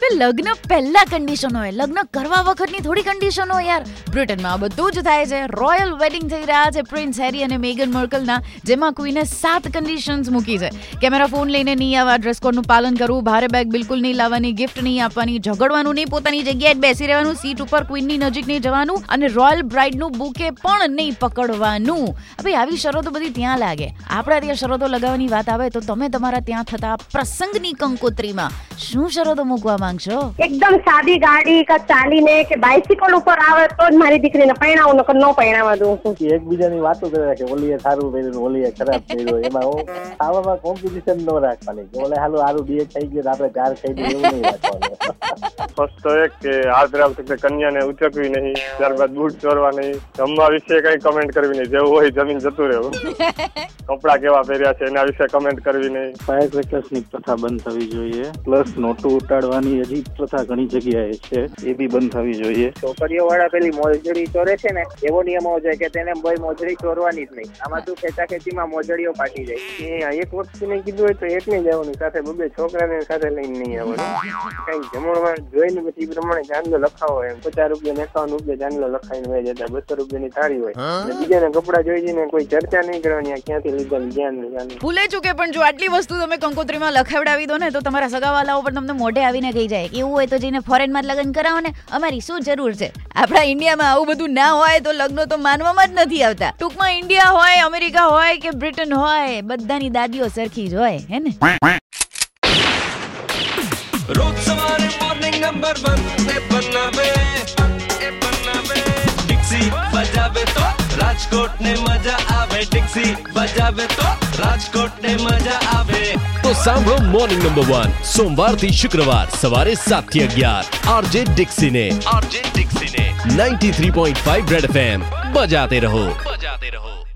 લગ્ન પહેલા કન્ડિશન હોય, લગ્ન કરવા વખતની થોડી કન્ડિશન હોય યાર. બ્રિટનમાં આ બધું જ થાય છે. રોયલ વેડિંગ થઈ રહ્યા છે પ્રિન્સ હેરી અને મેગન માર્કલના, જેમાં ક્વીને 7 કન્ડિશન્સ મૂકી છે. કેમેરા ફોન લઈને નહીં આવવા, ડ્રેસ કોડનું પાલન કરવું, ભારે બેગ બિલકુલ નહીં લાવવાની, ગિફ્ટ નહીં આપવાની, ઝઘડવાનું નહીં, પોતાની જગ્યાએ જ બેસી રહેવાનું, સીટ ઉપર ક્વીનની નજીક નહીં જવાનું અને રોયલ બ્રાઇડનું બુકે પણ નહીં પકડવાનું. હવે આવી શરતો બધી ત્યાં લાગે. આપણા ત્યાં શરતો લગાવવાની વાત આવે તો તમે તમારા ત્યાં થતા પ્રસંગની કંકોત્રીમાં શું શરતો મૂકવા માંગશો? એકદમ સાદી ગાડી કે ચાલીને કે બાઇસિકલ ઉપર આવે તો જ મારી દીકરીને પરણાવું, નકર ન પરણાવવા દઉં છું. એકબીજાની વાતો કરે કે ઓલીએ સારું પહેર્યું, ઓલીએ ખરાબ પહેર્યું. એમાં હું ખાવામાં કોમ્પિટિશન ન રાખવાની કે ઓલે હારું બે થઈ ગયું આપણે 4 ખાઈ દઈએ, એવું નહીં રાખવાનું. ફર્સ્ટ તો એક કે હાથ રાખે કન્યાને ઉચકવી નહીં, ત્યારબાદ બૂટ ચોરવા નહીં, જમવા વિશે કઈ કમેન્ટ કરવી નહીં, જેવું હોય જમીન જતું રહેવું, કપડા કેવા પહેર્યા છે એના વિશે કમેન્ટ કરવી નહીં. ફાયર ક્રેકર્સની પ્રથા બંધ થવી જોઈએ. પ્લસ નોટું ઉટાડવાની હજી પ્રથા ઘણી જગ્યાએ છે, એ બી બંધ થવી જોઈએ. છોકરીઓ વાળા પેલી મોજડી ચોરે છે ને, એવો નિયમ હોવો જોઈએ કે તેને કોઈ મોજડી ચોરવાની જ નહીં. આમાં શું ખેંચાખેંચીમાં મોજડીઓ પાટી જાય. એક વખત નહીં કીધું હોય તો એક નહીં જવાનું, સાથે બબે છોકરાને સાથે લઈને નહીં આવવાનું. કઈ જમણમાં જોઈને પછી પ્રમાણે ચાંદલો લખાવો એમ, 50 રૂપિયા 51 રૂપિયા ચાંદલો લખાઈને વહી જતા, 200 રૂપિયાની થાળી હોય. બીજાને કપડા જોઈ જઈને કોઈ ચર્ચા નહીં કરવાની, ક્યાંથી લીધા જ્ઞાન. ભૂલે ચૂકે પણ જો આટલી વસ્તુ તમે કંકોત્રીમાં લખાવડાવી દો ને તો તમારા સગાવાલાઓ પણ તમને મોઢે આવીને કહી જાય કે એવું હોય તો જઈને ફોરેનમાં જ લગ્ન કરાવો ને, અમારી શું જરૂર છે. આપણા ઇન્ડિયામાં આવું બધું ના હોય તો લગ્નો તો માનવામાં જ નથી આવતા. ટૂંકમાં ઇન્ડિયા હોય, અમેરિકા હોય કે બ્રિટન હોય, બધાની દાદીઓ સરખી જ હોય, હે ને? રોજ સવારે મોર્નિંગ નંબર 1 એ બનાવે ડિક્સી બજાવે તો રાજકોટ ને મજા આવે, ડિક્સી બજાવે તો રાજકોટ ને મજા આવે. તો સાંભળો મોર્નિંગ નંબર 1 સોમવાર થી શુક્રવાર સવારે 7 થી 11 આરજે ડિક્સી ને 93.5 રેડ FM બજાતે રહો.